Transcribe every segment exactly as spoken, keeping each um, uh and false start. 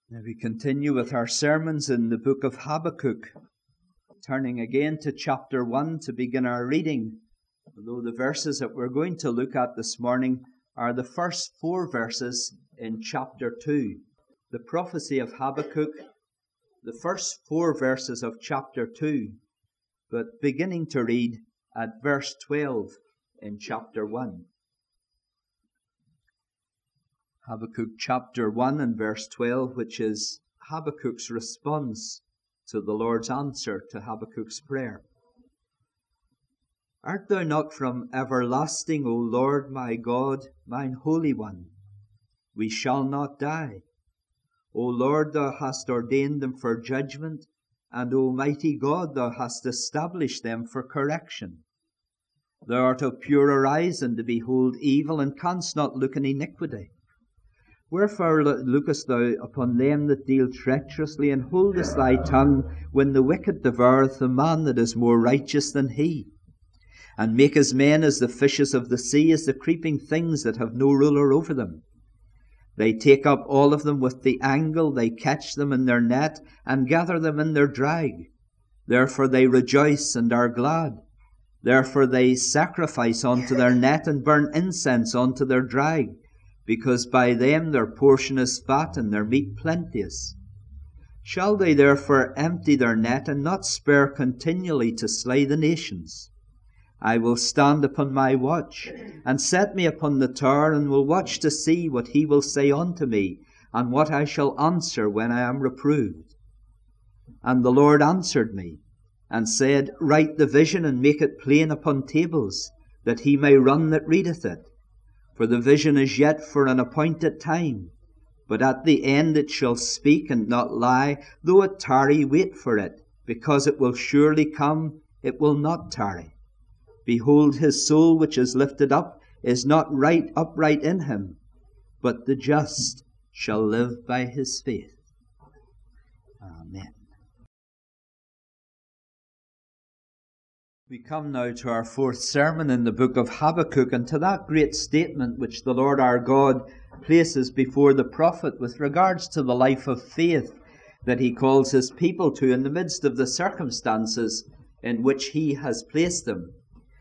Now we continue with our sermons in the book of Habakkuk, turning again to chapter one to begin our reading, although the verses that we're going to look at this morning are the first four verses in chapter two. The prophecy of Habakkuk, the first four verses of chapter two, but beginning to read at verse twelve in chapter one. Habakkuk chapter one and verse twelve, which is Habakkuk's response to the Lord's answer to Habakkuk's prayer. Art thou not from everlasting, O Lord my God, mine Holy One? We shall not die. O Lord, thou hast ordained them for judgment, and O mighty God, thou hast established them for correction. Thou art of purer eyes than to behold evil, and canst not look on iniquity. Wherefore lookest thou upon them that deal treacherously, and holdest thy tongue when the wicked devoureth the man that is more righteous than he? And makest men as the fishes of the sea, as the creeping things that have no ruler over them. They take up all of them with the angle, they catch them in their net, and gather them in their drag. Therefore they rejoice and are glad. Therefore they sacrifice unto their net, and burn incense unto their drag. Because by them their portion is fat, and their meat plenteous. Shall they therefore empty their net, and not spare continually to slay the nations? I will stand upon my watch, and set me upon the tower, and will watch to see what he will say unto me, and what I shall answer when I am reproved. And the Lord answered me, and said, Write the vision, and make it plain upon tables, that he may run that readeth it. For the vision is yet for an appointed time, but at the end it shall speak and not lie. Though it tarry, wait for it, because it will surely come, it will not tarry. Behold, his soul which is lifted up is not right upright in him, but the just shall live by his faith. Amen. We come now to our fourth sermon in the book of Habakkuk, and to that great statement which the Lord our God places before the prophet with regards to the life of faith that he calls his people to in the midst of the circumstances in which he has placed them.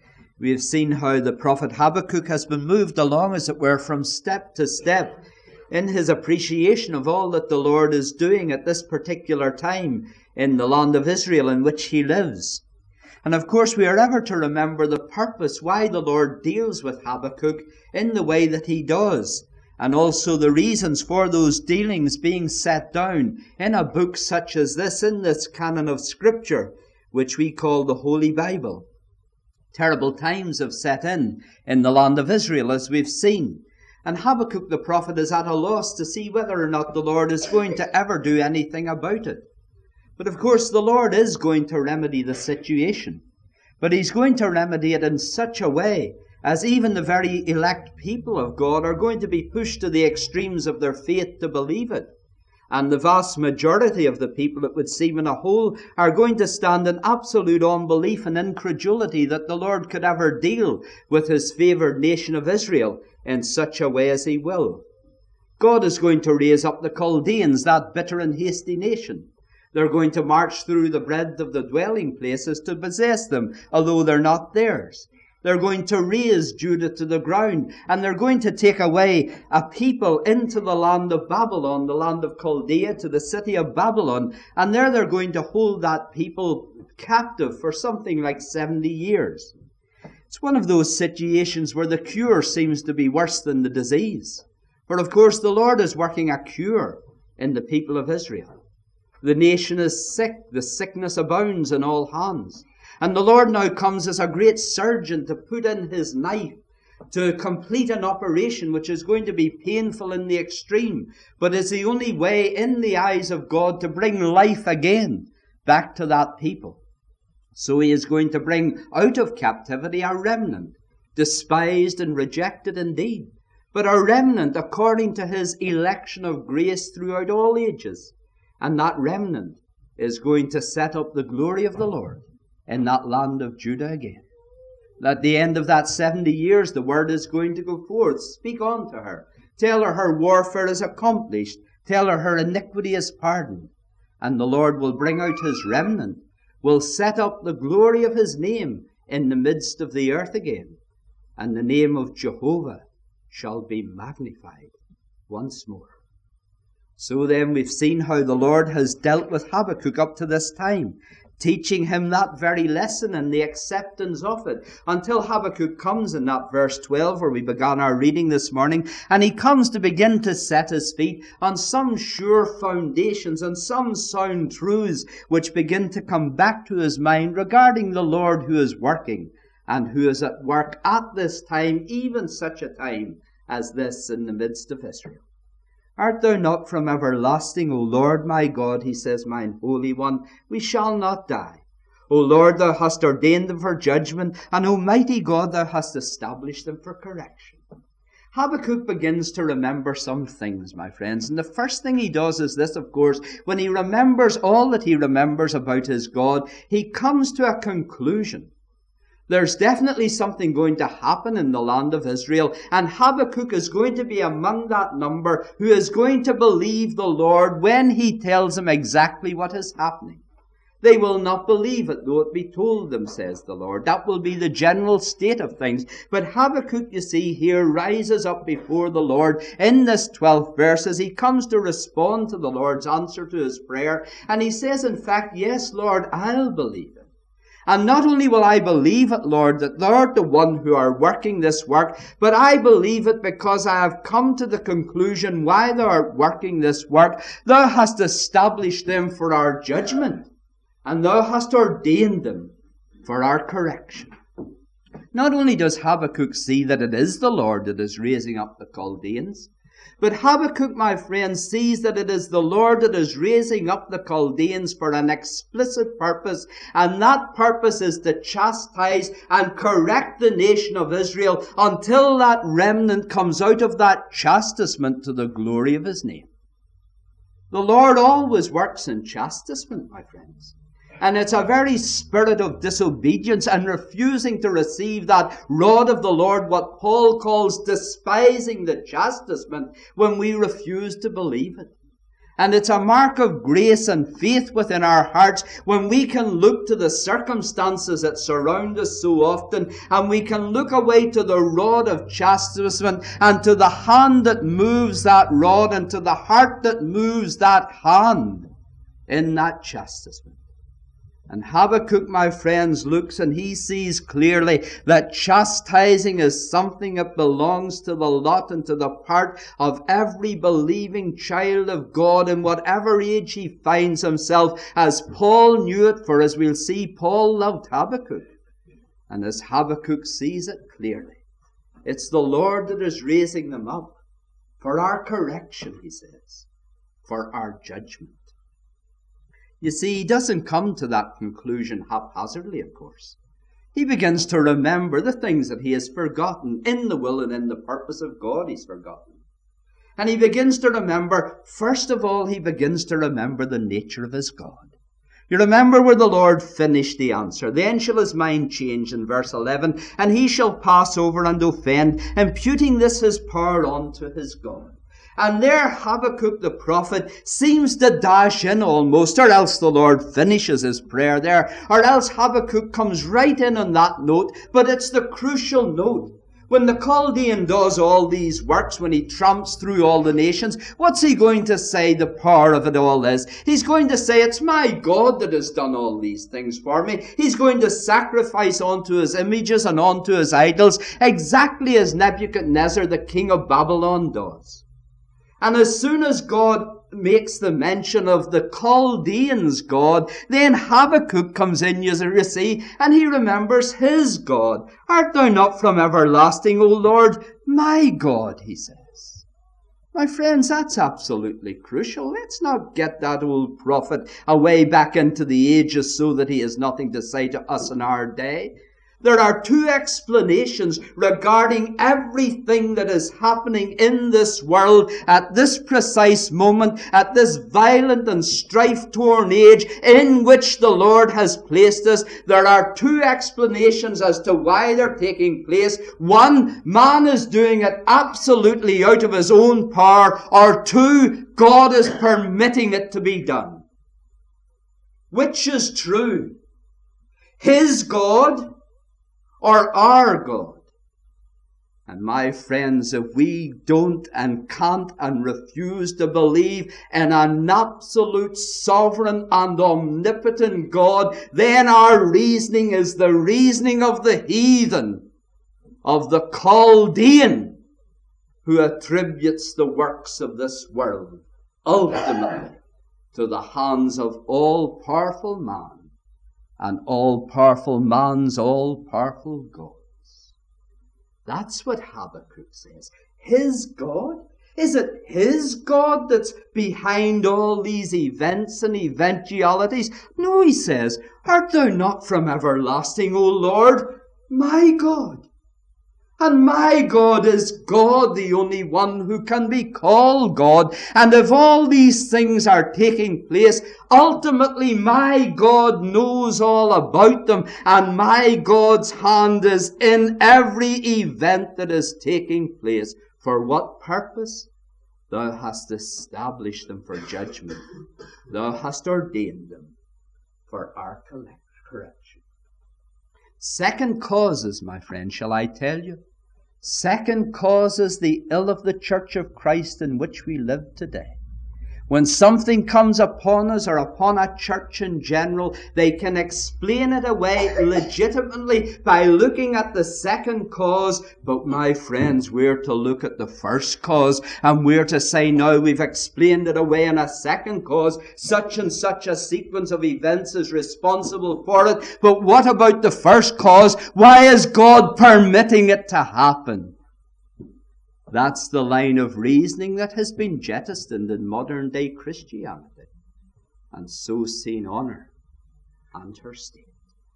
We have seen how the prophet Habakkuk has been moved along, as it were, from step to step in his appreciation of all that the Lord is doing at this particular time in the land of Israel in which he lives. And of course we are ever to remember the purpose why the Lord deals with Habakkuk in the way that he does, and also the reasons for those dealings being set down in a book such as this, in this canon of Scripture, which we call the Holy Bible. Terrible times have set in in the land of Israel, as we've seen. And Habakkuk the prophet is at a loss to see whether or not the Lord is going to ever do anything about it. But of course the Lord is going to remedy the situation. But he's going to remedy it in such a way as even the very elect people of God are going to be pushed to the extremes of their faith to believe it. And the vast majority of the people, it would seem in a whole, are going to stand in absolute unbelief and incredulity that the Lord could ever deal with his favoured nation of Israel in such a way as he will. God is going to raise up the Chaldeans, that bitter and hasty nation. They're going to march through the breadth of the dwelling places to possess them, although they're not theirs. They're going to raze Judah to the ground, and they're going to take away a people into the land of Babylon, the land of Chaldea, to the city of Babylon, and there they're going to hold that people captive for something like seventy years. It's one of those situations where the cure seems to be worse than the disease. For of course the Lord is working a cure in the people of Israel. The nation is sick, the sickness abounds in all hands. And the Lord now comes as a great surgeon to put in his knife to complete an operation which is going to be painful in the extreme, but is the only way in the eyes of God to bring life again back to that people. So he is going to bring out of captivity a remnant, despised and rejected indeed, but a remnant according to his election of grace throughout all ages. And that remnant is going to set up the glory of the Lord in that land of Judah again. At the end of that seventy years, the word is going to go forth. Speak on to her. Tell her her warfare is accomplished. Tell her her iniquity is pardoned, and the Lord will bring out his remnant, will set up the glory of his name in the midst of the earth again, and the name of Jehovah shall be magnified once more. So then we've seen how the Lord has dealt with Habakkuk up to this time, teaching him that very lesson and the acceptance of it, until Habakkuk comes in that verse twelve where we began our reading this morning, and he comes to begin to set his feet on some sure foundations and some sound truths which begin to come back to his mind regarding the Lord who is working and who is at work at this time, even such a time as this in the midst of Israel. Art thou not from everlasting, O Lord my God, he says, mine Holy One, we shall not die. O Lord, thou hast ordained them for judgment, and O mighty God, thou hast established them for correction. Habakkuk begins to remember some things, my friends, and the first thing he does is this, of course. When he remembers all that he remembers about his God, he comes to a conclusion. There's definitely something going to happen in the land of Israel, and Habakkuk is going to be among that number who is going to believe the Lord when he tells them exactly what is happening. They will not believe it, though it be told them, says the Lord. That will be the general state of things. But Habakkuk, you see, here rises up before the Lord in this twelfth verse as he comes to respond to the Lord's answer to his prayer. And he says, in fact, yes, Lord, I'll believe it. And not only will I believe it, Lord, that thou art the one who are working this work, but I believe it because I have come to the conclusion why thou art working this work. Thou hast established them for our judgment, and thou hast ordained them for our correction. Not only does Habakkuk see that it is the Lord that is raising up the Chaldeans, but Habakkuk, my friend, sees that it is the Lord that is raising up the Chaldeans for an explicit purpose, and that purpose is to chastise and correct the nation of Israel until that remnant comes out of that chastisement to the glory of his name. The Lord always works in chastisement, my friends. And it's a very spirit of disobedience and refusing to receive that rod of the Lord, what Paul calls despising the chastisement, when we refuse to believe it. And it's a mark of grace and faith within our hearts when we can look to the circumstances that surround us so often, and we can look away to the rod of chastisement and to the hand that moves that rod and to the heart that moves that hand in that chastisement. And Habakkuk, my friends, looks and he sees clearly that chastising is something that belongs to the lot and to the part of every believing child of God in whatever age he finds himself, as Paul knew it, for as we'll see, Paul loved Habakkuk. And as Habakkuk sees it clearly, it's the Lord that is raising them up for our correction, he says, for our judgment. You see, he doesn't come to that conclusion haphazardly, of course. He begins to remember the things that he has forgotten. In the will and in the purpose of God, he's forgotten. And he begins to remember, first of all, he begins to remember the nature of his God. You remember where the Lord finished the answer. Then shall his mind change in verse eleven, and he shall pass over and offend, imputing this his power unto his God. And there Habakkuk the prophet seems to dash in almost, or else the Lord finishes his prayer there, or else Habakkuk comes right in on that note, but it's the crucial note. When the Chaldean does all these works, when he tramps through all the nations, what's he going to say the power of it all is? He's going to say, it's my God that has done all these things for me. He's going to sacrifice onto his images and onto his idols, exactly as Nebuchadnezzar, the king of Babylon, does. And as soon as God makes the mention of the Chaldeans' God, then Habakkuk comes in, you see, and he remembers his God. Art thou not from everlasting, O Lord, my God, he says. My friends, that's absolutely crucial. Let's not get that old prophet away back into the ages so that he has nothing to say to us in our day. There are two explanations regarding everything that is happening in this world at this precise moment, at this violent and strife-torn age in which the Lord has placed us. There are two explanations as to why they're taking place. One, man is doing it absolutely out of his own power, or two, God is permitting it to be done. Which is true? His God or our God? And my friends, if we don't and can't and refuse to believe in an absolute sovereign and omnipotent God, then our reasoning is the reasoning of the heathen, of the Chaldean, who attributes the works of this world ultimately to the hands of all-powerful man, and all-powerful man's all-powerful gods. That's what Habakkuk says. His God? Is it his God that's behind all these events and eventualities? No, he says, art thou not from everlasting, O Lord, my God? And my God is God, the only one who can be called God. And if all these things are taking place, ultimately my God knows all about them. And my God's hand is in every event that is taking place. For what purpose? Thou hast established them for judgment. Thou hast ordained them for our correction. Second causes, my friend, shall I tell you? Second causes the ill of the Church of Christ in which we live today. When something comes upon us or upon a church in general, they can explain it away legitimately by looking at the second cause. But my friends, we're to look at the first cause, and we're to say, now we've explained it away in a second cause. Such and such a sequence of events is responsible for it. But what about the first cause? Why is God permitting it to happen? That's the line of reasoning that has been jettisoned in modern-day Christianity, and so seen honour and her state.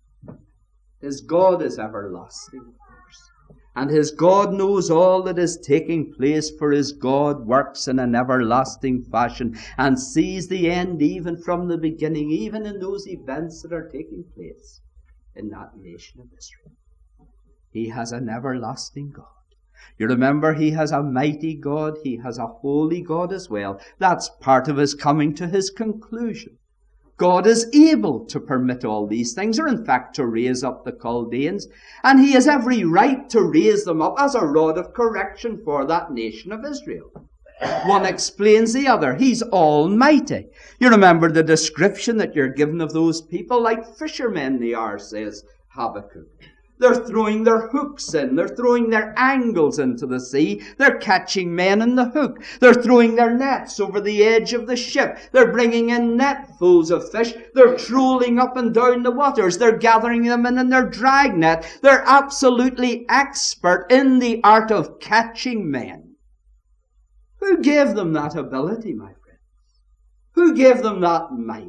His God is everlasting, of course, and his God knows all that is taking place, for his God works in an everlasting fashion and sees the end even from the beginning, even in those events that are taking place in that nation of Israel. He has an everlasting God. You remember, he has a mighty God, he has a holy God as well. That's part of his coming to his conclusion. God is able to permit all these things, or in fact to raise up the Chaldeans, and he has every right to raise them up as a rod of correction for that nation of Israel. One explains the other. He's almighty. You remember the description that you're given of those people, like fishermen they are, says Habakkuk. They're throwing their hooks in. They're throwing their angles into the sea. They're catching men in the hook. They're throwing their nets over the edge of the ship. They're bringing in netfuls of fish. They're trolling up and down the waters. They're gathering them in in their drag net. They're absolutely expert in the art of catching men. Who gave them that ability, my friends? Who gave them that might?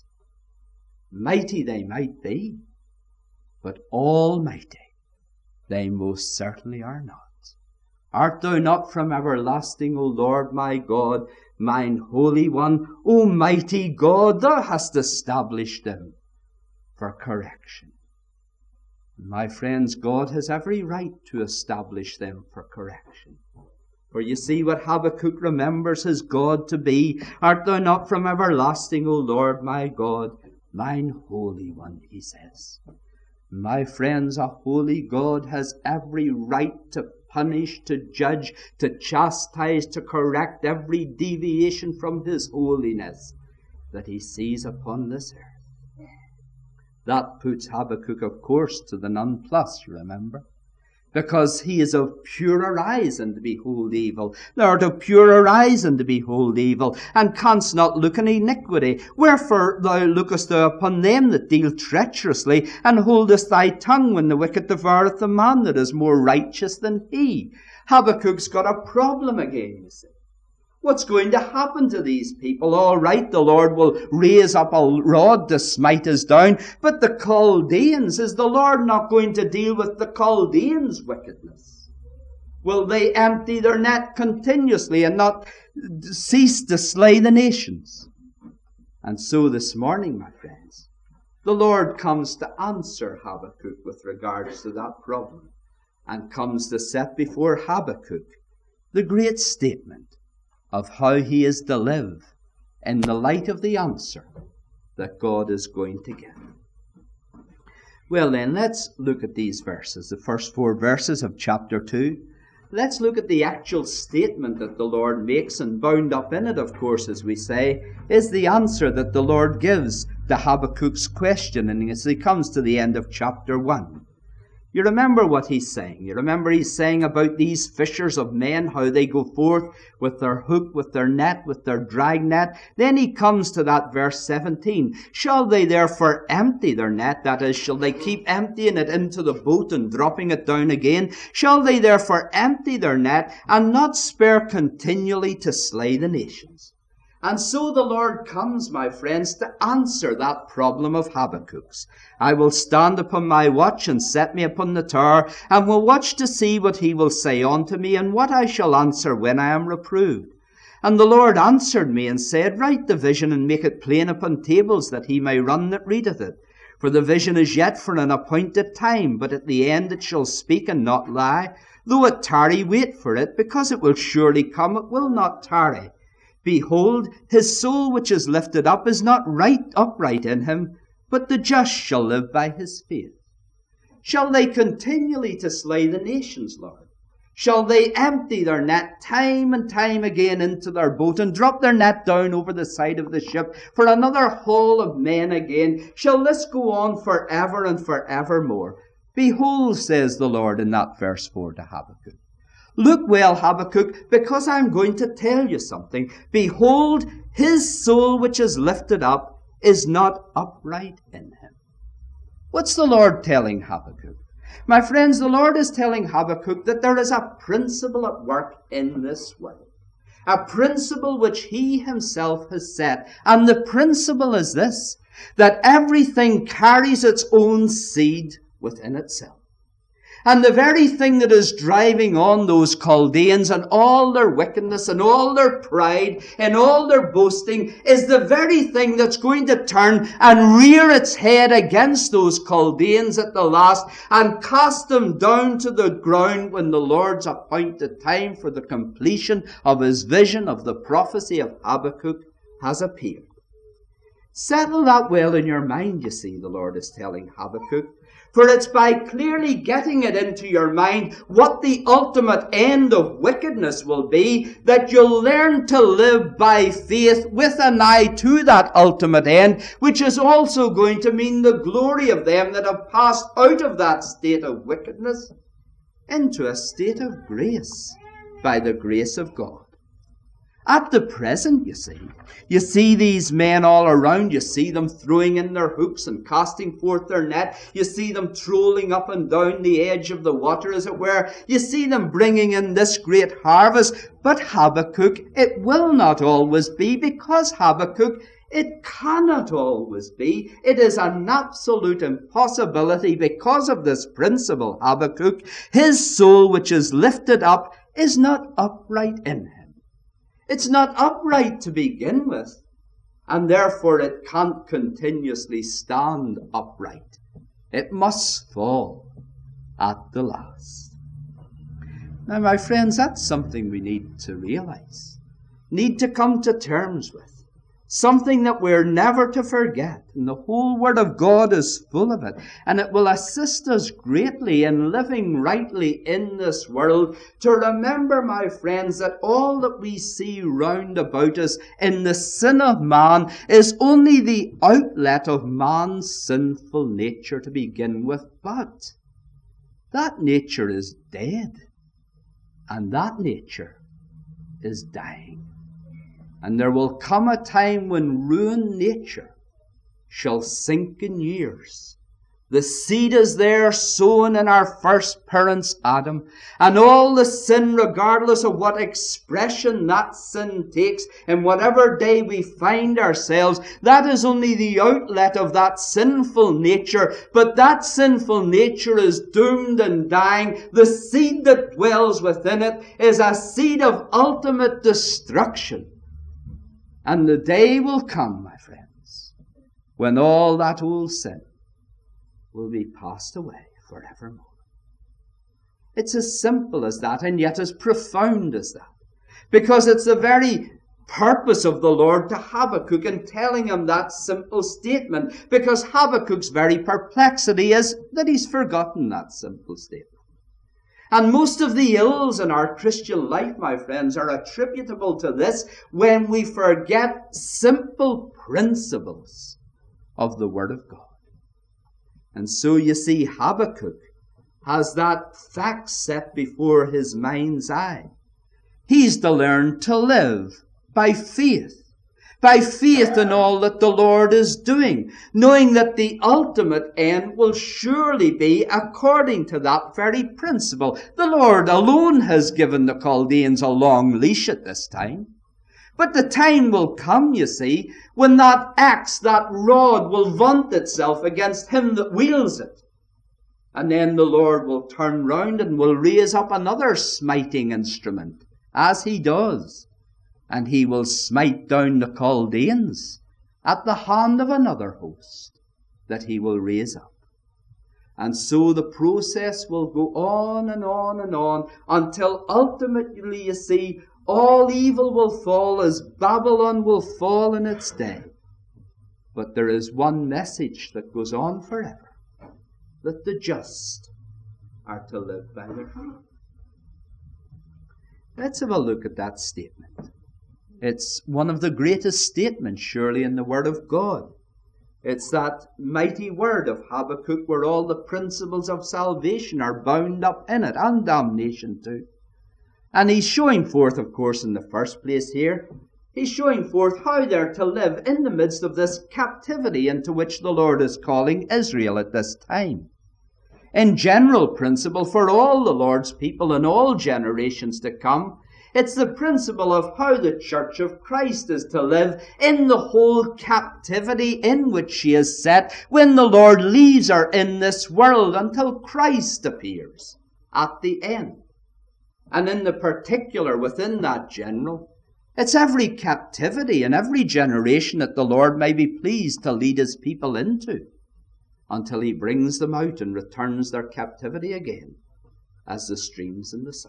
Mighty they might be, but almighty they most certainly are not. Art thou not from everlasting, O Lord my God, mine Holy One? O mighty God, thou hast established them for correction. My friends, God has every right to establish them for correction. For you see what Habakkuk remembers his God to be. Art thou not from everlasting, O Lord my God, mine Holy One, he says. My friends, a holy God has every right to punish, to judge, to chastise, to correct every deviation from his holiness that he sees upon this earth. That puts Habakkuk, of course, to the nonplus, you remember. Because he is of purer eyes than to behold evil. Thou art of purer eyes than to behold evil, and canst not look on iniquity. Wherefore thou lookest thou upon them that deal treacherously, and holdest thy tongue when the wicked devoureth the man that is more righteous than he. Habakkuk's got a problem again, you see. What's going to happen to these people? All right, the Lord will raise up a rod to smite us down, but the Chaldeans, is the Lord not going to deal with the Chaldeans' wickedness? Will they empty their net continuously and not cease to slay the nations? And so this morning, my friends, the Lord comes to answer Habakkuk with regards to that problem, and comes to set before Habakkuk the great statement of how he is to live in the light of the answer that God is going to give. Well then, let's look at these verses, the first four verses of chapter two. Let's look at the actual statement that the Lord makes, and bound up in it, of course, as we say, is the answer that the Lord gives to Habakkuk's questioning as he comes to the end of chapter one. You remember what he's saying. You remember he's saying about these fishers of men, how they go forth with their hook, with their net, with their drag net. Then he comes to that verse seventeen. Shall they therefore empty their net? That is, shall they keep emptying it into the boat and dropping it down again? Shall they therefore empty their net and not spare continually to slay the nations? And so the Lord comes, my friends, to answer that problem of Habakkuk's. I will stand upon my watch and set me upon the tower, and will watch to see what he will say unto me, and what I shall answer when I am reproved. And the Lord answered me and said, Write the vision and make it plain upon tables, that he may run that readeth it. For the vision is yet for an appointed time, but at the end it shall speak and not lie. Though it tarry, wait for it, because it will surely come, it will not tarry. Behold, his soul which is lifted up is not right upright in him, but the just shall live by his faith. Shall they continually to slay the nations, Lord? Shall they empty their net time and time again into their boat, and drop their net down over the side of the ship for another haul of men again? Shall this go on forever and forevermore? Behold, says the Lord in that verse four to Habakkuk. Look well, Habakkuk, because I'm going to tell you something. Behold, his soul which is lifted up is not upright in him. What's the Lord telling Habakkuk? My friends, the Lord is telling Habakkuk that there is a principle at work in this world. A principle which he himself has set. And the principle is this, that everything carries its own seed within itself. And the very thing that is driving on those Chaldeans and all their wickedness and all their pride and all their boasting is the very thing that's going to turn and rear its head against those Chaldeans at the last and cast them down to the ground when the Lord's appointed time for the completion of his vision of the prophecy of Habakkuk has appeared. Settle that well in your mind, you see, the Lord is telling Habakkuk. For it's by clearly getting it into your mind what the ultimate end of wickedness will be that you'll learn to live by faith with an eye to that ultimate end, which is also going to mean the glory of them that have passed out of that state of wickedness into a state of grace by the grace of God. At the present, you see, you see these men all around. You see them throwing in their hooks and casting forth their net. You see them trolling up and down the edge of the water, as it were. You see them bringing in this great harvest. But Habakkuk, it will not always be, because Habakkuk, it cannot always be. It is an absolute impossibility because of this principle, Habakkuk. His soul which is lifted up is not upright in him. It's not upright to begin with, and therefore it can't continuously stand upright. It must fall at the last. Now, my friends, that's something we need to realize, need to come to terms with, something that we're never to forget. And the whole Word of God is full of it, and it will assist us greatly in living rightly in this world, to remember, my friends, that all that we see round about us in the sin of man is only the outlet of man's sinful nature to begin with. But that nature is dead, and that nature is dying. And there will come a time when ruined nature shall sink in years The seed is there sown in our first parents, Adam, and all the sin, regardless of what expression that sin takes, in whatever day we find ourselves, that is only the outlet of that sinful nature. But that sinful nature is doomed and dying. The seed that dwells within it is a seed of ultimate destruction. And the day will come, my friends, when all that old sin will be passed away forevermore. It's as simple as that, and yet as profound as that. Because it's the very purpose of the Lord to Habakkuk in telling him that simple statement. Because Habakkuk's very perplexity is that he's forgotten that simple statement. And most of the ills in our Christian life, my friends, are attributable to this when we forget simple principles of the Word of God. And so you see, Habakkuk has that fact set before his mind's eye. He's to learn to live by faith. By faith in all that the Lord is doing, knowing that the ultimate end will surely be according to that very principle. The Lord alone has given the Chaldeans a long leash at this time. But the time will come, you see, when that axe, that rod, will vaunt itself against him that wields it. And then the Lord will turn round and will raise up another smiting instrument, as he does. And he will smite down the Chaldeans at the hand of another host that he will raise up. And so the process will go on and on and on until ultimately, you see, all evil will fall as Babylon will fall in its day. But there is one message that goes on forever, that the just are to live by their faith. Let's have a look at that statement. It's one of the greatest statements, surely, in the Word of God. It's that mighty word of Habakkuk where all the principles of salvation are bound up in it, and damnation too. And he's showing forth, of course, in the first place here, he's showing forth how they're to live in the midst of this captivity into which the Lord is calling Israel at this time. In general principle, for all the Lord's people in all generations to come, it's the principle of how the Church of Christ is to live in the whole captivity in which she is set when the Lord leaves her in this world until Christ appears at the end. And in the particular, within that general, it's every captivity and every generation that the Lord may be pleased to lead his people into until he brings them out and returns their captivity again as the streams in the south.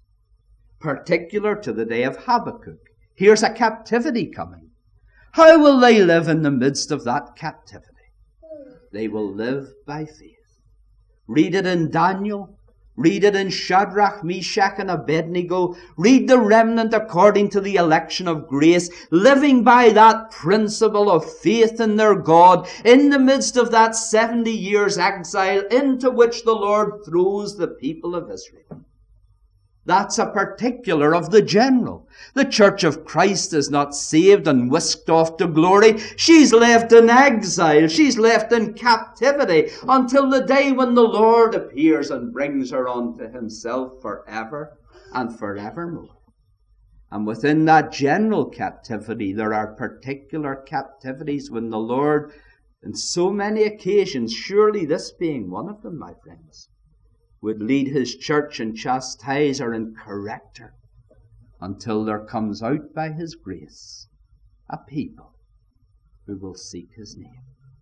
Particular to the day of Habakkuk, here's a captivity coming. How will they live in the midst of that captivity? They will live by faith. Read it in Daniel. Read it in Shadrach, Meshach, and Abednego. Read the remnant according to the election of grace, living by that principle of faith in their God in the midst of that seventy years exile into which the Lord throws the people of Israel. That's a particular of the general. The Church of Christ is not saved and whisked off to glory. She's left in exile. She's left in captivity until the day when the Lord appears and brings her unto himself forever and forevermore. And within that general captivity, there are particular captivities when the Lord, on so many occasions, surely this being one of them, my friends, would lead his church and chastise her and correct her until there comes out by his grace a people who will seek his name.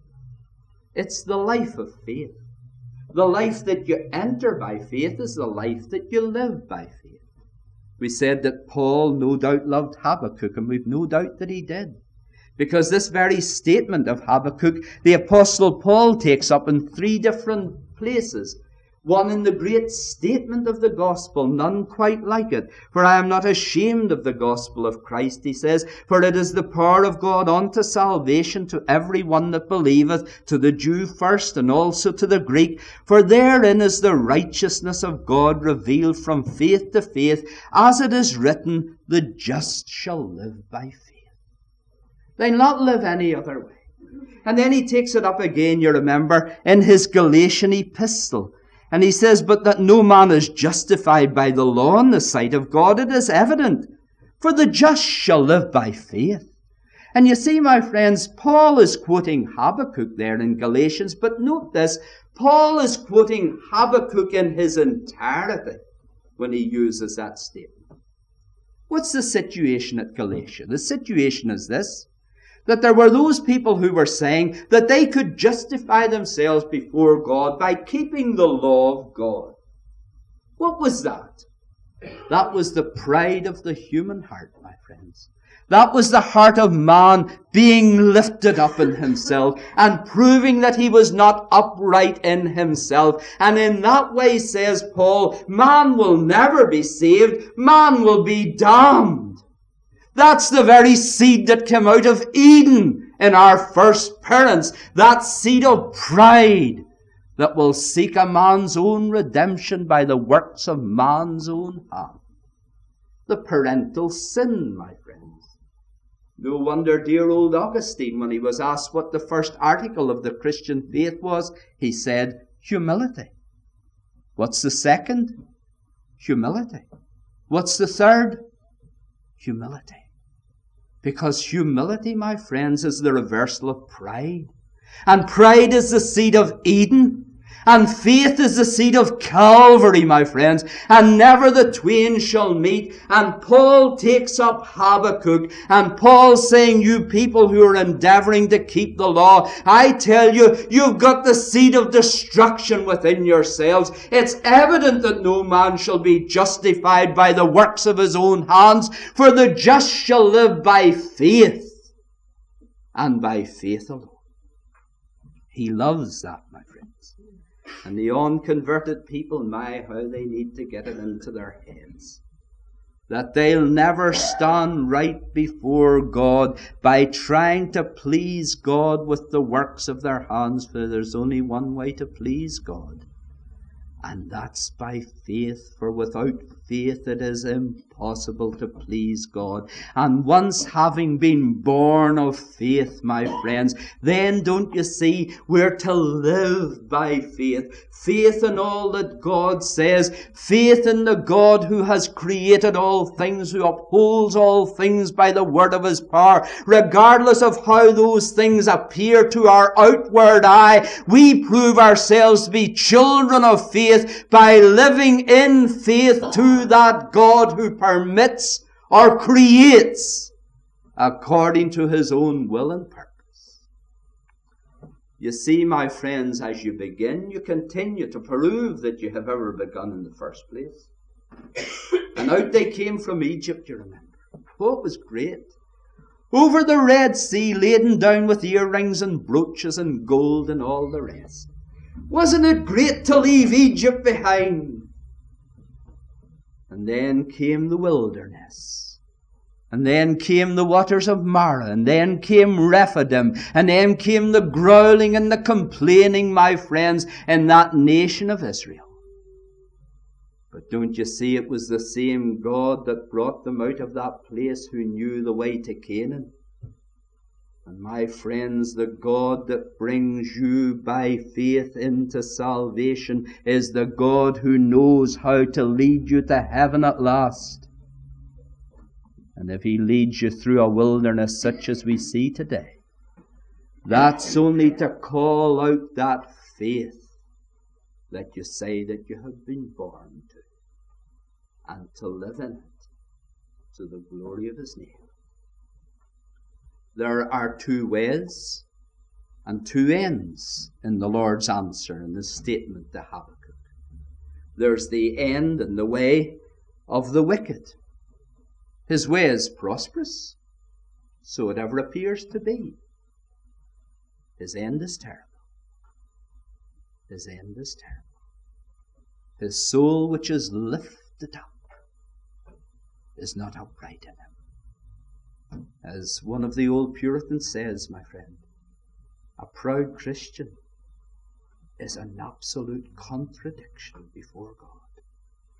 It's the life of faith. The life that you enter by faith is the life that you live by faith. We said that Paul no doubt loved Habakkuk, and we've no doubt that he did. Because this very statement of Habakkuk, the Apostle Paul takes up in three different places. One in the great statement of the gospel, none quite like it. For I am not ashamed of the gospel of Christ, he says, for it is the power of God unto salvation to every one that believeth, to the Jew first, and also to the Greek. For therein is the righteousness of God revealed from faith to faith, as it is written, the just shall live by faith. They not live any other way. And then he takes it up again, you remember, in his Galatian epistle. And he says, but that no man is justified by the law in the sight of God, it is evident. For the just shall live by faith. And you see, my friends, Paul is quoting Habakkuk there in Galatians. But note this, Paul is quoting Habakkuk in his entirety when he uses that statement. What's the situation at Galatia? The situation is this, that there were those people who were saying that they could justify themselves before God by keeping the law of God. What was that? That was the pride of the human heart, my friends. That was the heart of man being lifted up in himself and proving that he was not upright in himself. And in that way, says Paul, man will never be saved. Man will be damned. That's the very seed that came out of Eden in our first parents. That seed of pride that will seek a man's own redemption by the works of man's own hand. The parental sin, my friends. No wonder dear old Augustine, when he was asked what the first article of the Christian faith was, he said, humility. What's the second? Humility. What's the third? Humility. Because humility, my friends, is the reversal of pride. And pride is the seed of Eden. And faith is the seed of Calvary, my friends. And never the twain shall meet. And Paul takes up Habakkuk. And Paul's saying, you people who are endeavoring to keep the law, I tell you, you've got the seed of destruction within yourselves. It's evident that no man shall be justified by the works of his own hands. For the just shall live by faith. And by faith alone. He loves that, my friends. And the unconverted people, my, how they need to get it into their heads. That they'll never stand right before God by trying to please God with the works of their hands, for there's only one way to please God. And that's by faith, for without faith it is impossible to please God. And once having been born of faith, my friends, then don't you see, we're to live by faith. Faith in all that God says. Faith in the God who has created all things, who upholds all things by the word of his power. Regardless of how those things appear to our outward eye, we prove ourselves to be children of faith by living in faith to that God who permits or creates according to his own will and purpose. You see, my friends, as you begin, you continue to prove that you have ever begun in the first place. And out they came from Egypt, you remember. Oh, it was great. Over the Red Sea, laden down with earrings and brooches and gold and all the rest. Wasn't it great to leave Egypt behind? And then came the wilderness. And then came the waters of Marah. And then came Rephidim. And then came the growling and the complaining, my friends, in that nation of Israel. But don't you see, it was the same God that brought them out of that place, who knew the way to Canaan. And my friends, the God that brings you by faith into salvation is the God who knows how to lead you to heaven at last. And if he leads you through a wilderness such as we see today, that's only to call out that faith that you say that you have been born to, and to live in it to the glory of his name. There are two ways and two ends in the Lord's answer in this statement to Habakkuk. There's the end and the way of the wicked. His way is prosperous, so it ever appears to be. His end is terrible. His end is terrible. His soul, which is lifted up, is not upright in him. As one of the old Puritans says, my friend, a proud Christian is an absolute contradiction before God.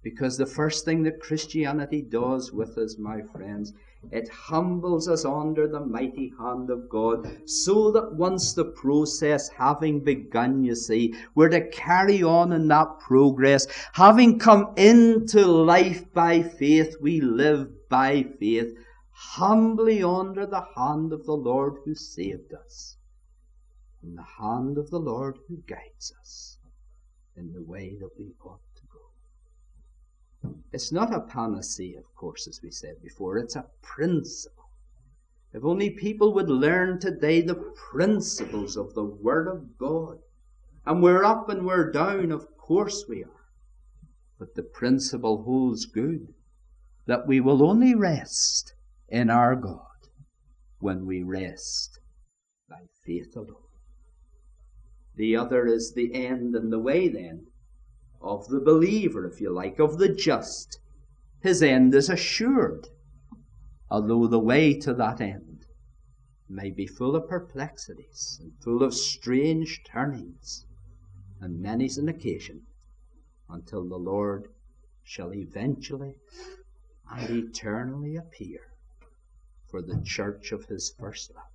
Because the first thing that Christianity does with us, my friends, it humbles us under the mighty hand of God, so that once the process having begun, you see, we're to carry on in that progress. Having come into life by faith, we live by faith, humbly under the hand of the Lord who saved us, and the hand of the Lord who guides us in the way that we ought to go. It's not a panacea, of course, as we said before. It's a principle. If only people would learn today the principles of the Word of God. And we're up and we're down, of course we are. But the principle holds good, that we will only rest in our God when we rest by faith alone. The other is the end and the way, then, of the believer, if you like, of the just. His end is assured, although the way to that end may be full of perplexities and full of strange turnings, and many's an occasion until the Lord shall eventually and eternally appear for the church of his first love.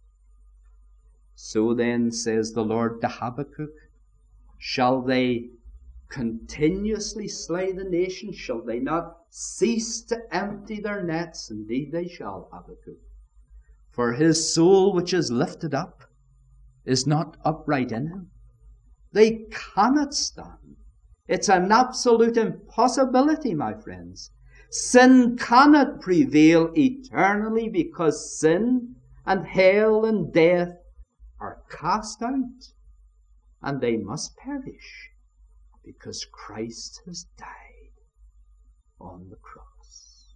So then, says the Lord to Habakkuk, shall they continuously slay the nations? Shall they not cease to empty their nets? Indeed they shall, Habakkuk. For his soul which is lifted up is not upright in him. They cannot stand. It's an absolute impossibility, my friends. Sin cannot prevail eternally, because sin and hell and death are cast out, and they must perish, because Christ has died on the cross.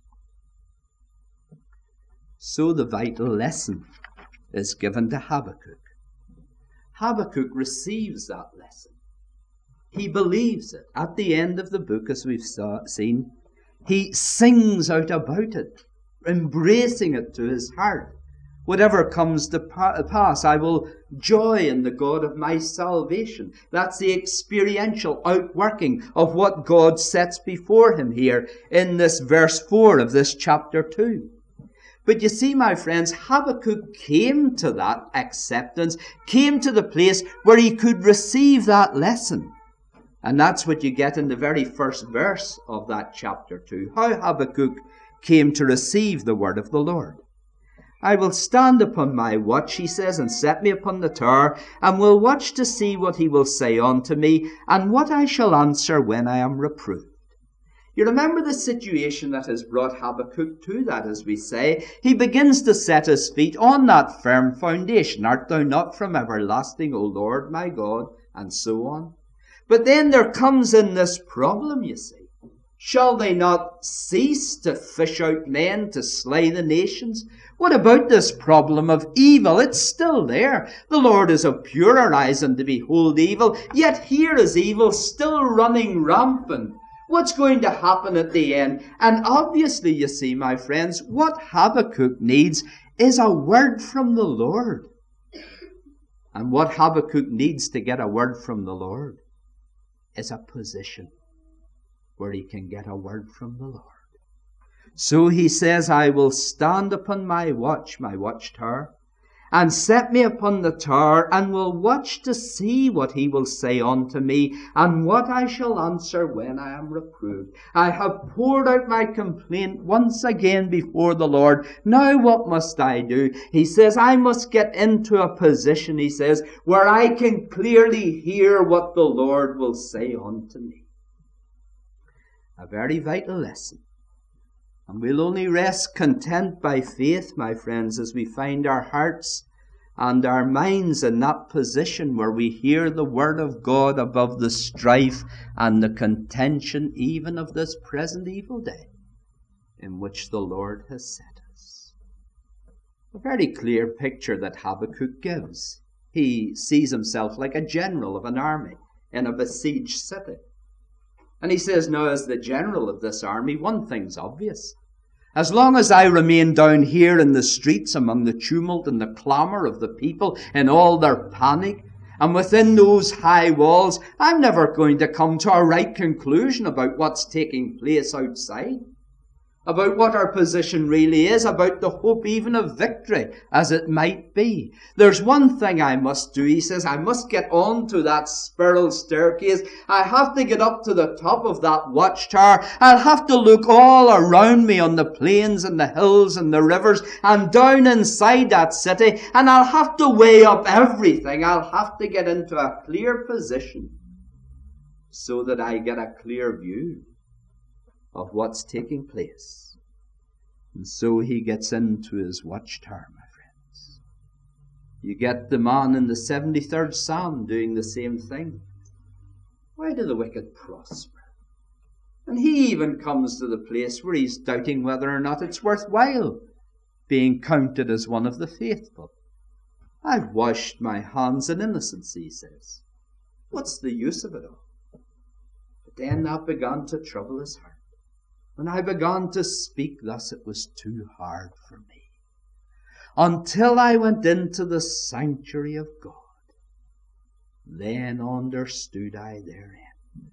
So the vital lesson is given to Habakkuk. Habakkuk receives that lesson. He believes it. At the end of the book, as we've saw, seen, he sings out about it, embracing it to his heart. Whatever comes to pass, I will joy in the God of my salvation. That's the experiential outworking of what God sets before him here in this verse four of this chapter two. But you see, my friends, Habakkuk came to that acceptance, came to the place where he could receive that lesson. And that's what you get in the very first verse of that chapter two. How Habakkuk came to receive the word of the Lord. I will stand upon my watch, he says, and set me upon the tower, and will watch to see what he will say unto me, and what I shall answer when I am reproved. You remember the situation that has brought Habakkuk to that, as we say. He begins to set his feet on that firm foundation. Art thou not from everlasting, O Lord my God? And so on. But then there comes in this problem, you see. Shall they not cease to fish out men to slay the nations? What about this problem of evil? It's still there. The Lord is of purer eyes than to behold evil, yet here is evil still running rampant. What's going to happen at the end? And obviously, you see, my friends, what Habakkuk needs is a word from the Lord. And what Habakkuk needs to get a word from the Lord is a position where he can get a word from the Lord. So he says, I will stand upon my watch, my watchtower, and set me upon the tower, and will watch to see what he will say unto me, and what I shall answer when I am reproved. I have poured out my complaint once again before the Lord. Now what must I do? He says, I must get into a position, he says, where I can clearly hear what the Lord will say unto me. A very vital lesson. And we'll only rest content by faith, my friends, as we find our hearts and our minds in that position where we hear the word of God above the strife and the contention even of this present evil day in which the Lord has set us. A very clear picture that Habakkuk gives. He sees himself like a general of an army in a besieged city. And he says, now as the general of this army, one thing's obvious. As long as I remain down here in the streets among the tumult and the clamour of the people in all their panic, And within those high walls, I'm never going to come to a right conclusion about what's taking place outside, about what our position really is, about the hope even of victory, as it might be. There's one thing I must do, he says. I must get on to that spiral staircase. I have to get up to the top of that watchtower. I'll have to look all around me on the plains and the hills and the rivers and down inside that city, and I'll have to weigh up everything. I'll have to get into a clear position so that I get a clear view of what's taking place. And so he gets into his watchtower, my friends. You get the man in the seventy-third Psalm doing the same thing. Why do the wicked prosper? And he even comes to the place where he's doubting whether or not it's worthwhile being counted as one of the faithful. I've washed my hands in innocence, he says. What's the use of it all? But then that began to trouble his heart. When I began to speak thus, it was too hard for me. Until I went into the sanctuary of God, then understood I therein.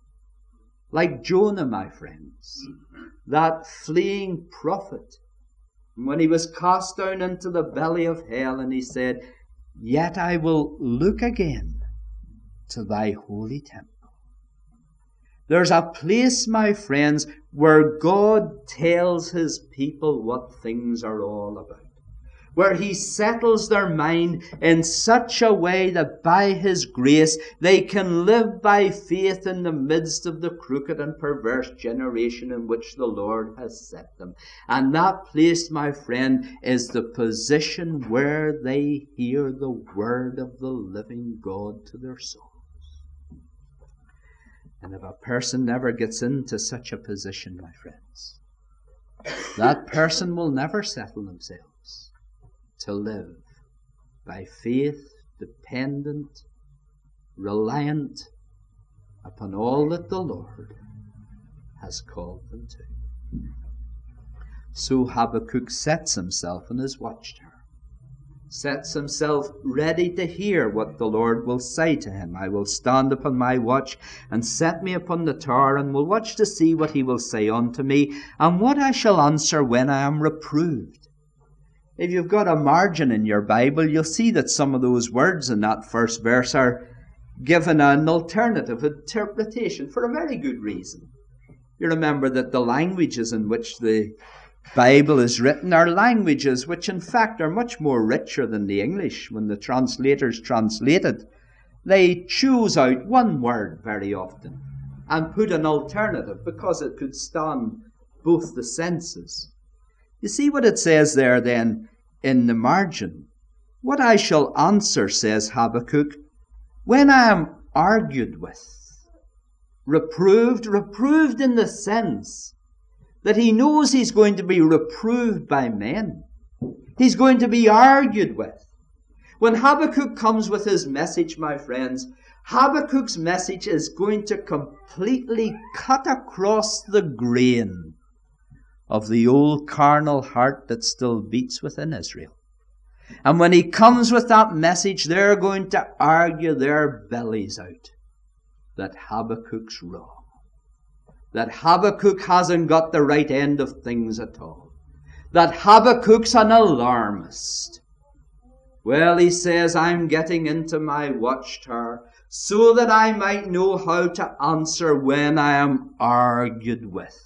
Like Jonah, my friends, that fleeing prophet, when he was cast down into the belly of hell, and he said, "Yet I will look again to thy holy temple." There's a place, my friends, where God tells his people what things are all about, where he settles their mind in such a way that by his grace they can live by faith in the midst of the crooked and perverse generation in which the Lord has set them. And that place, my friend, is the position where they hear the word of the living God to their souls. And if a person never gets into such a position, my friends, that person will never settle themselves to live by faith, dependent, reliant upon all that the Lord has called them to. So Habakkuk sets himself in his watchtower, sets himself ready to hear what the Lord will say to him. I will stand upon my watch and set me upon the tower, and will watch to see what he will say unto me, and what I shall answer when I am reproved. If you've got a margin in your Bible, you'll see that some of those words in that first verse are given an alternative interpretation for a very good reason. You remember that the languages in which the Bible is written are languages which in fact are much more richer than the English. When the translators translate it, they choose out one word very often and put an alternative because it could stand both the senses. You see what it says there then in the margin. What I shall answer, says Habakkuk, when I am argued with. Reproved, reproved in the sense that he knows he's going to be reproved by men. He's going to be argued with. When Habakkuk comes with his message, my friends, Habakkuk's message is going to completely cut across the grain of the old carnal heart that still beats within Israel. And when he comes with that message, they're going to argue their bellies out that Habakkuk's wrong, that Habakkuk hasn't got the right end of things at all, that Habakkuk's an alarmist. Well, he says, I'm getting into my watchtower so that I might know how to answer when I am argued with,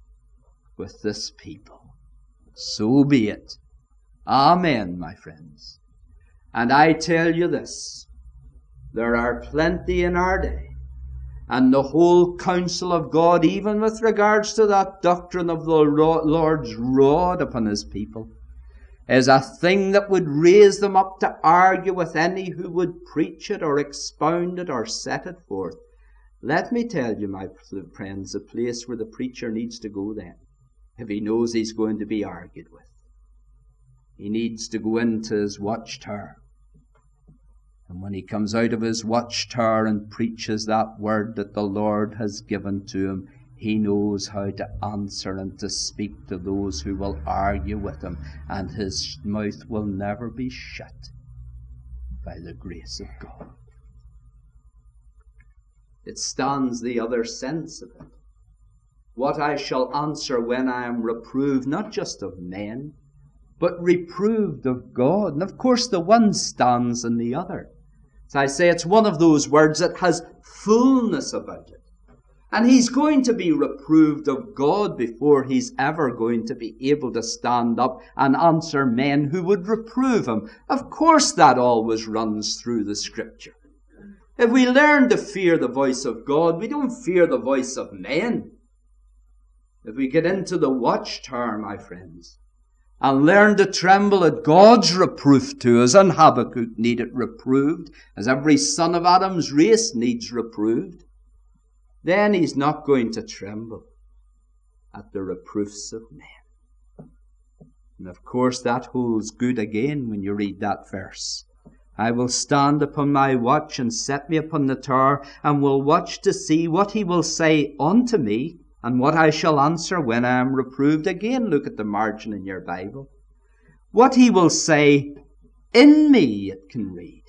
with this people. So be it. Amen, my friends. And I tell you this, there are plenty in our day, and the whole counsel of God, even with regards to that doctrine of the Lord's rod upon his people, is a thing that would raise them up to argue with any who would preach it or expound it or set it forth. Let me tell you, my friends, the place where the preacher needs to go then, if he knows he's going to be argued with. He needs to go into his watchtower. And when he comes out of his watchtower and preaches that word that the Lord has given to him, he knows how to answer and to speak to those who will argue with him, and his mouth will never be shut by the grace of God. It stands the other sense of it. What I shall answer when I am reproved, not just of men, but reproved of God. And of course the one stands in the other. As I say, it's one of those words that has fullness about it. And he's going to be reproved of God before he's ever going to be able to stand up and answer men who would reprove him. Of course that always runs through the Scripture. If we learn to fear the voice of God, we don't fear the voice of men. If we get into the watchtower, my friends, and learn to tremble at God's reproof to us, and Habakkuk needed reproved, as every son of Adam's race needs reproved, then he's not going to tremble at the reproofs of men. And of course that holds good again when you read that verse. I will stand upon my watch and set me upon the tower, and will watch to see what he will say unto me, and what I shall answer when I am reproved. Again, look at the margin in your Bible. What he will say in me, it can read.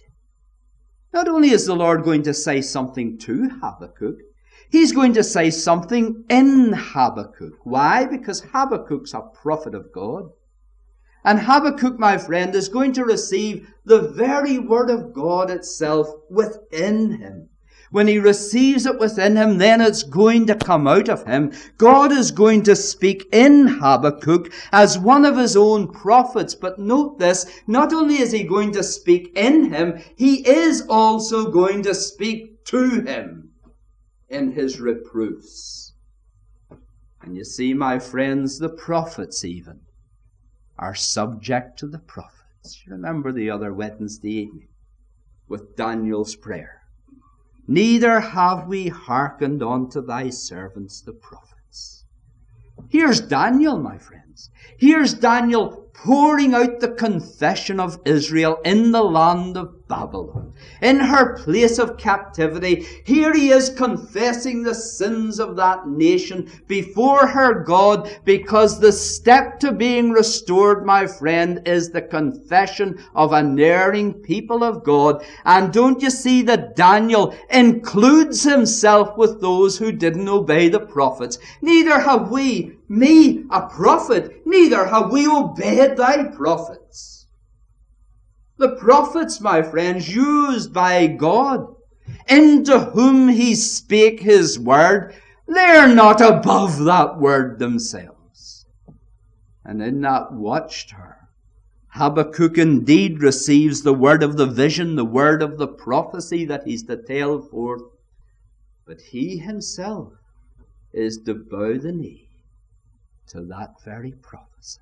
Not only is the Lord going to say something to Habakkuk, he's going to say something in Habakkuk. Why? Because Habakkuk's a prophet of God. And Habakkuk, my friend, is going to receive the very word of God itself within him. When he receives it within him, then it's going to come out of him. God is going to speak in Habakkuk as one of his own prophets. But note this, not only is he going to speak in him, he is also going to speak to him in his reproofs. And you see, my friends, the prophets even are subject to the prophets. Remember the other Wednesday evening with Daniel's prayer. Neither have we hearkened unto thy servants the prophets. Here's Daniel, my friends. Here's Daniel pouring out the confession of Israel in the land of Babylon, in her place of captivity. Here he is confessing the sins of that nation before her God, because the step to being restored, my friend, is the confession of an erring people of God. And don't you see that Daniel includes himself with those who didn't obey the prophets? Neither have we, me, a prophet, neither have we obeyed thy prophets. The prophets, my friends, used by God, into whom he spake his word, they're not above that word themselves. And in that watchtower, Habakkuk indeed receives the word of the vision, the word of the prophecy that he's to tell forth. But he himself is to bow the knee to that very prophecy.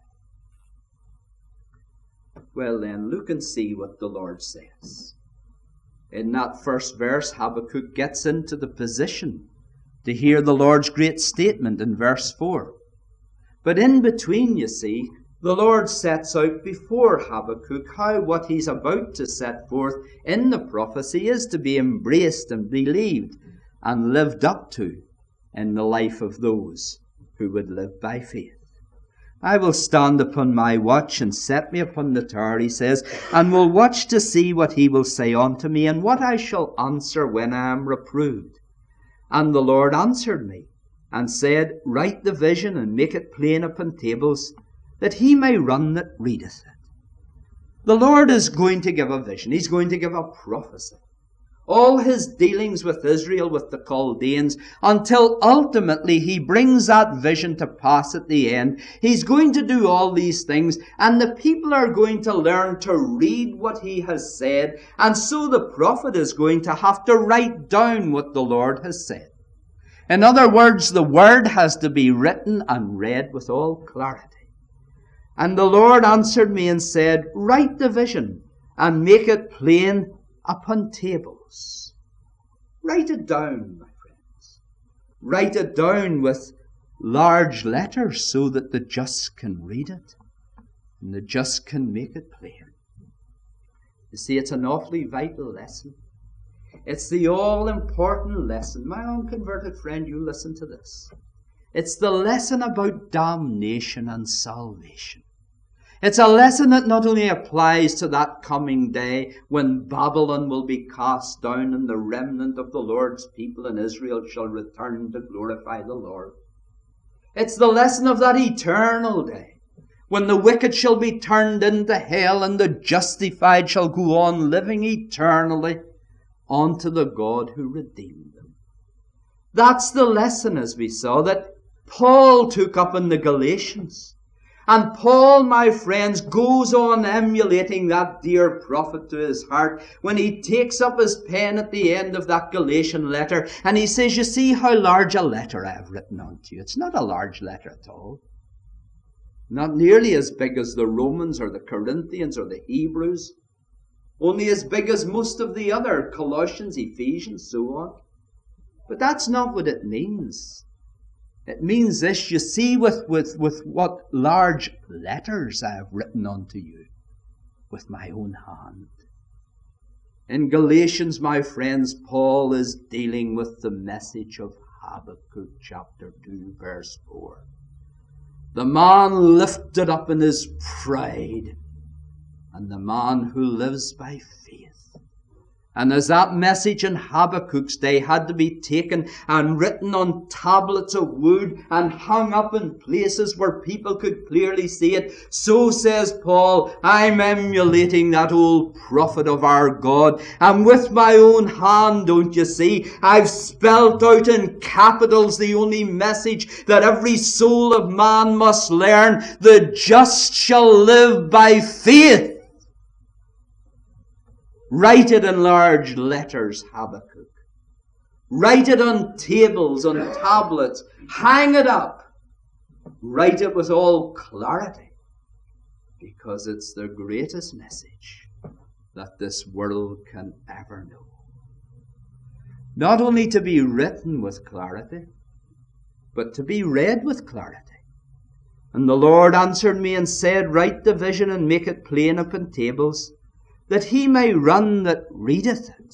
Well then, look and see what the Lord says. In that first verse, Habakkuk gets into the position to hear the Lord's great statement in verse four. But in between, you see, the Lord sets out before Habakkuk how what he's about to set forth in the prophecy is to be embraced and believed and lived up to in the life of those who would live by faith. I will stand upon my watch and set me upon the tower, he says, and will watch to see what he will say unto me, and what I shall answer when I am reproved. And the Lord answered me, and said, Write the vision, and make it plain upon tables, that he may run that readeth it. The Lord is going to give a vision. He's going to give a prophecy. All his dealings with Israel, with the Chaldeans, until ultimately he brings that vision to pass at the end. He's going to do all these things, and the people are going to learn to read what he has said, and so the prophet is going to have to write down what the Lord has said. In other words, the word has to be written and read with all clarity. And the Lord answered me and said, Write the vision, and make it plain upon tables. Write it down, my friends. Write it down with large letters so that the just can read it and the just can make it plain. You see, it's an awfully vital lesson. It's the all-important lesson. My unconverted friend, you listen to this. It's the lesson about damnation and salvation. It's a lesson that not only applies to that coming day when Babylon will be cast down and the remnant of the Lord's people in Israel shall return to glorify the Lord. It's the lesson of that eternal day when the wicked shall be turned into hell and the justified shall go on living eternally unto the God who redeemed them. That's the lesson, as we saw, that Paul took up in the Galatians. And Paul, my friends, goes on emulating that dear prophet to his heart when he takes up his pen at the end of that Galatian letter and he says, you see how large a letter I have written unto you. It's not a large letter at all. Not nearly as big as the Romans or the Corinthians or the Hebrews. Only as big as most of the other Colossians, Ephesians, so on. But that's not what it means. It means this, you see, with, with, with what large letters I have written unto you with my own hand. In Galatians, my friends, Paul is dealing with the message of Habakkuk chapter two, verse four. The man lifted up in his pride, and the man who lives by faith. And as that message in Habakkuk's day had to be taken and written on tablets of wood and hung up in places where people could clearly see it, so says Paul, I'm emulating that old prophet of our God. And with my own hand, don't you see, I've spelt out in capitals the only message that every soul of man must learn. The just shall live by faith. Write it in large letters, Habakkuk. Write it on tables, on tablets. Hang it up. Write it with all clarity. Because it's the greatest message that this world can ever know. Not only to be written with clarity, but to be read with clarity. And the Lord answered me and said, write the vision and make it plain upon tables, that he may run that readeth it.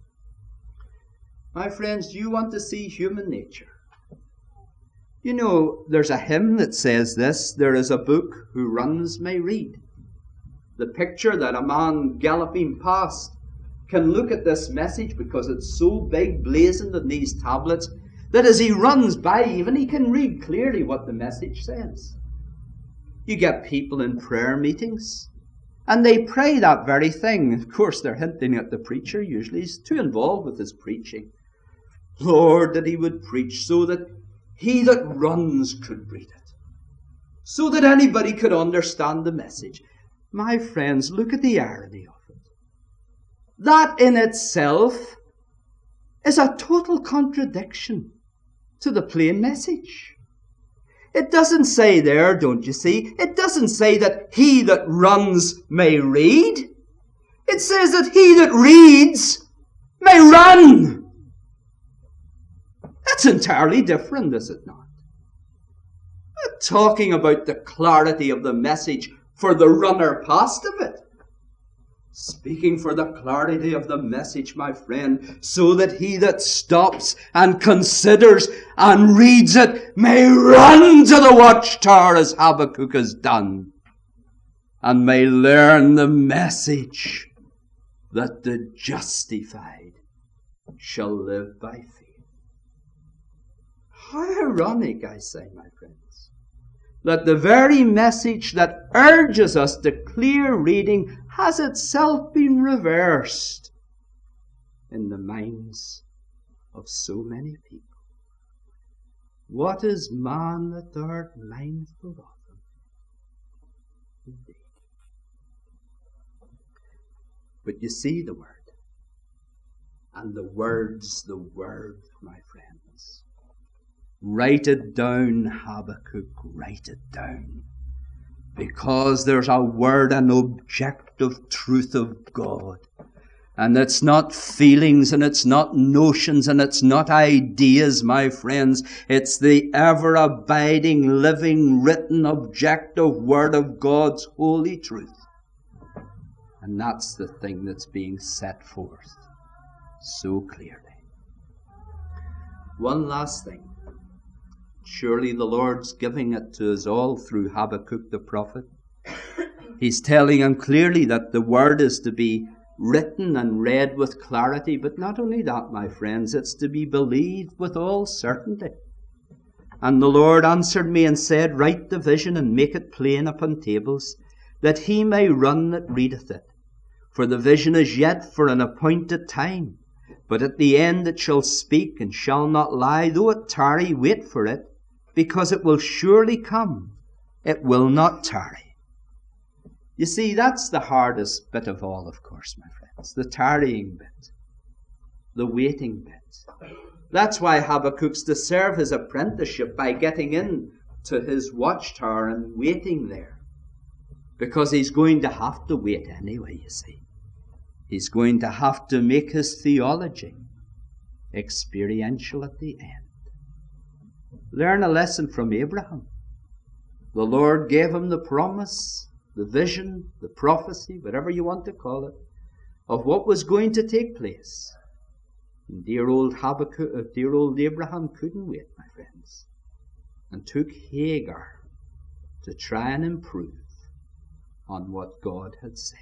My friends, do you want to see human nature? You know, there's a hymn that says this, there is a book who runs may read. The picture that a man galloping past can look at this message because it's so big, blazoned in these tablets, that as he runs by even, he can read clearly what the message says. You get people in prayer meetings, and they pray that very thing. Of course, they're hinting at the preacher. Usually he's too involved with his preaching. Lord, that he would preach so that he that runs could read it. So that anybody could understand the message. My friends, look at the irony of it. That in itself is a total contradiction to the plain message. It doesn't say there, don't you see? It doesn't say that he that runs may read. It says that he that reads may run. That's entirely different, is it not? We're talking about the clarity of the message for the runner past of it. Speaking for the clarity of the message, my friend, so that he that stops and considers and reads it may run to the watchtower as Habakkuk has done, and may learn the message that the justified shall live by faith. How ironic, I say, my friends, that the very message that urges us to clear reading has itself been reversed in the minds of so many people. What is man that thou art mindful of him? Indeed. But you see the word. And the word's the word, my friends. Write it down, Habakkuk, write it down. Because there's a word, an objective truth of God. And it's not feelings, and it's not notions, and it's not ideas, my friends. It's the ever-abiding, living, written, objective word of God's holy truth. And that's the thing that's being set forth so clearly. One last thing. Surely the Lord's giving it to us all through Habakkuk the prophet. He's telling him clearly that the word is to be written and read with clarity, but not only that, my friends, it's to be believed with all certainty. And the Lord answered me and said, Write the vision and make it plain upon tables, that he may run that readeth it. For the vision is yet for an appointed time, but at the end it shall speak and shall not lie. Though it tarry, wait for it, because it will surely come. It will not tarry. You see, that's the hardest bit of all, of course, my friends. The tarrying bit. The waiting bit. That's why Habakkuk's to serve his apprenticeship by getting in to his watchtower and waiting there. Because he's going to have to wait anyway, you see. He's going to have to make his theology experiential at the end. Learn a lesson from Abraham. The Lord gave him the promise, the vision, the prophecy, whatever you want to call it, of what was going to take place. And dear old Habakkuk, uh, dear old Abraham couldn't wait, my friends, and took Hagar to try and improve on what God had said.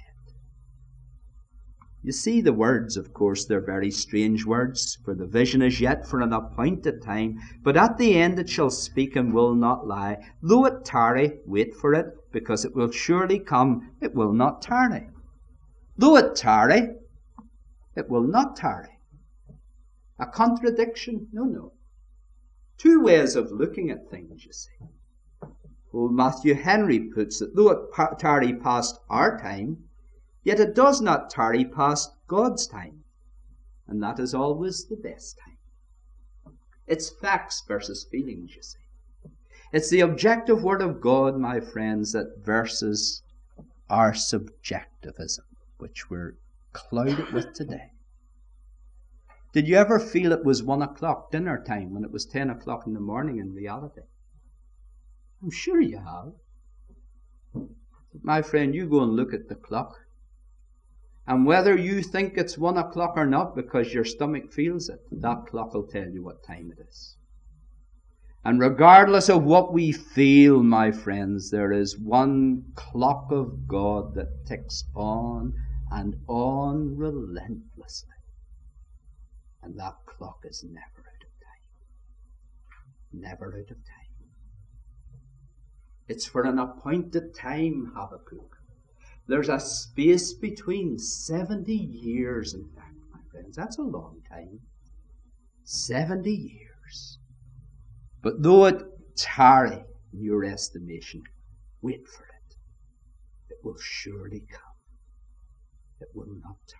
You see, the words, of course, they're very strange words. For the vision is yet for an appointed time, but at the end it shall speak and will not lie. Though it tarry, wait for it, because it will surely come, it will not tarry. Though it tarry, it will not tarry. A contradiction? No, no. Two ways of looking at things, you see. Old Matthew Henry puts it, though it tarry past our time, yet it does not tarry past God's time. And that is always the best time. It's facts versus feelings, you see. It's the objective word of God, my friends, that versus our subjectivism, which we're clouded with today. Did you ever feel it was one o'clock dinner time when it was ten o'clock in the morning in reality? I'm sure you have. But my friend, you go and look at the clock. And whether you think it's one o'clock or not because your stomach feels it, that clock will tell you what time it is. And regardless of what we feel, my friends, there is one clock of God that ticks on and on relentlessly. And that clock is never out of time. Never out of time. It's for an appointed time, Habakkuk. There's a space between seventy years, in fact, my friends. That's a long time. seventy years. But though it tarry in your estimation, wait for it. It will surely come. It will not tarry.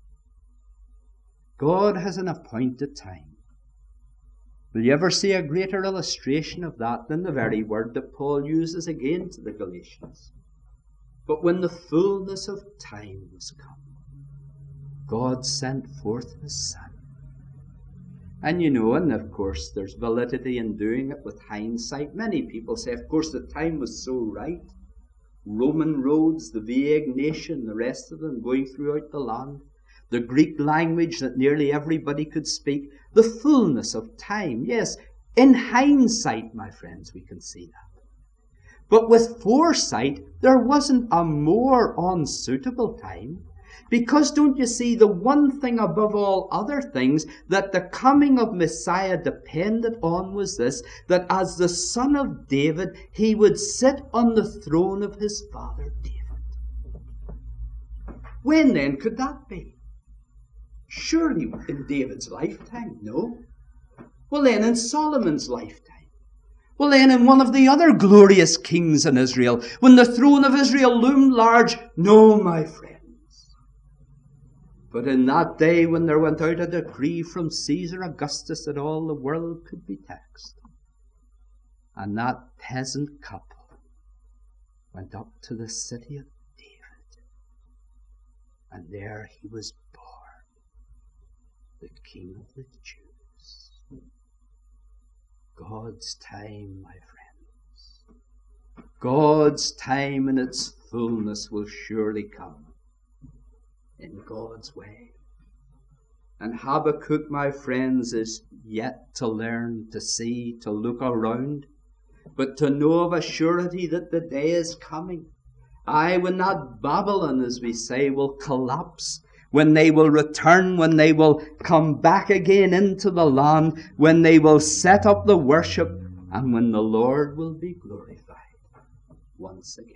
God has an appointed time. Will you ever see a greater illustration of that than the very word that Paul uses again to the Galatians? But when the fullness of time was come, God sent forth his Son. And you know, and of course there's validity in doing it with hindsight. Many people say, of course, the time was so right. Roman roads, the vague nation, the rest of them going throughout the land. The Greek language that nearly everybody could speak. The fullness of time. Yes, in hindsight, my friends, we can see that. But with foresight, there wasn't a more unsuitable time. Because don't you see, the one thing above all other things that the coming of Messiah depended on was this, that as the Son of David, he would sit on the throne of his father David. When then could that be? Surely in David's lifetime, no. Well then in Solomon's lifetime. Well then in one of the other glorious kings in Israel, when the throne of Israel loomed large, no, my friends. But in that day when there went out a decree from Caesar Augustus that all the world could be taxed, and that peasant couple went up to the city of David, and there he was born, the King of the Jews. God's time, my friends. God's time in its fullness will surely come in God's way. And Habakkuk, my friends, is yet to learn, to see, to look around, but to know of a surety that the day is coming. Aye, when that Babylon, as we say, will collapse, when they will return, when they will come back again into the land, when they will set up the worship, and when the Lord will be glorified once again.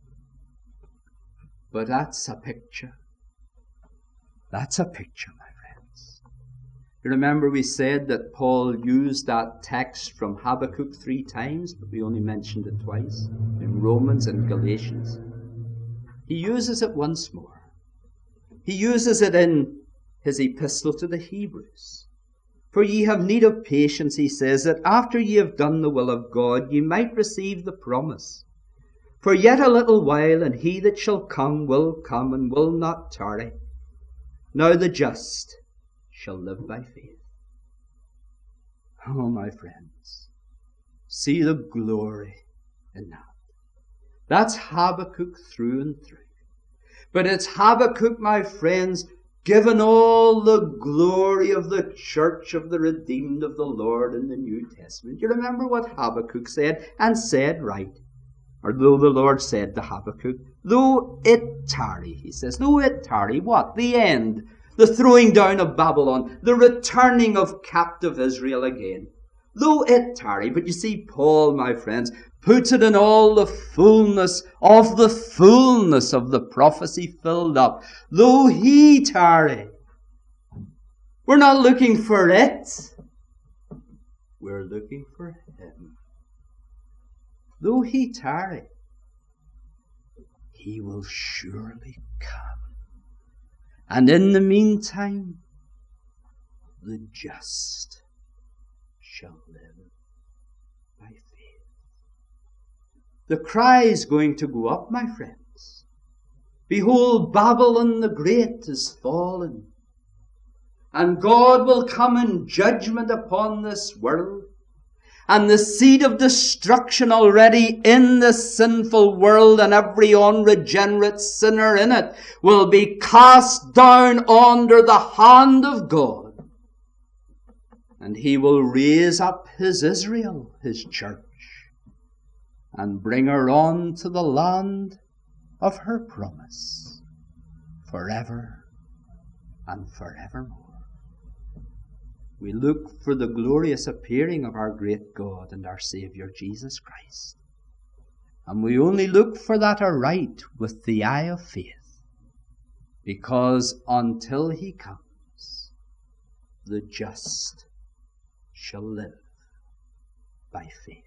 But that's a picture. That's a picture, my friends. You remember we said that Paul used that text from Habakkuk three times, but we only mentioned it twice, in Romans and Galatians. He uses it once more. He uses it in his epistle to the Hebrews. For ye have need of patience, he says, that after ye have done the will of God, ye might receive the promise. For yet a little while, and he that shall come will come and will not tarry. Now the just shall live by faith. Oh, my friends, see the glory in that. That's Habakkuk through and through. But it's Habakkuk, my friends, given all the glory of the church of the redeemed of the Lord in the New Testament. You remember what Habakkuk said, and said right. Or though the Lord said to Habakkuk, though it tarry, he says, though it tarry, what? The end. The throwing down of Babylon. The returning of captive Israel again. Though it tarry. But you see, Paul, my friends, puts it in all the fullness of the fullness of the prophecy filled up. Though he tarry. We're not looking for it. We're looking for him. Though he tarry, he will surely come. And in the meantime, the just shall live by faith. The cry is going to go up, my friends. Behold, Babylon the Great is fallen, and God will come in judgment upon this world. And the seed of destruction already in the sinful world and every unregenerate sinner in it will be cast down under the hand of God. And he will raise up his Israel, his church, and bring her on to the land of her promise forever and forevermore. We look for the glorious appearing of our great God and our Saviour Jesus Christ. And we only look for that aright with the eye of faith, because until he comes, the just shall live by faith.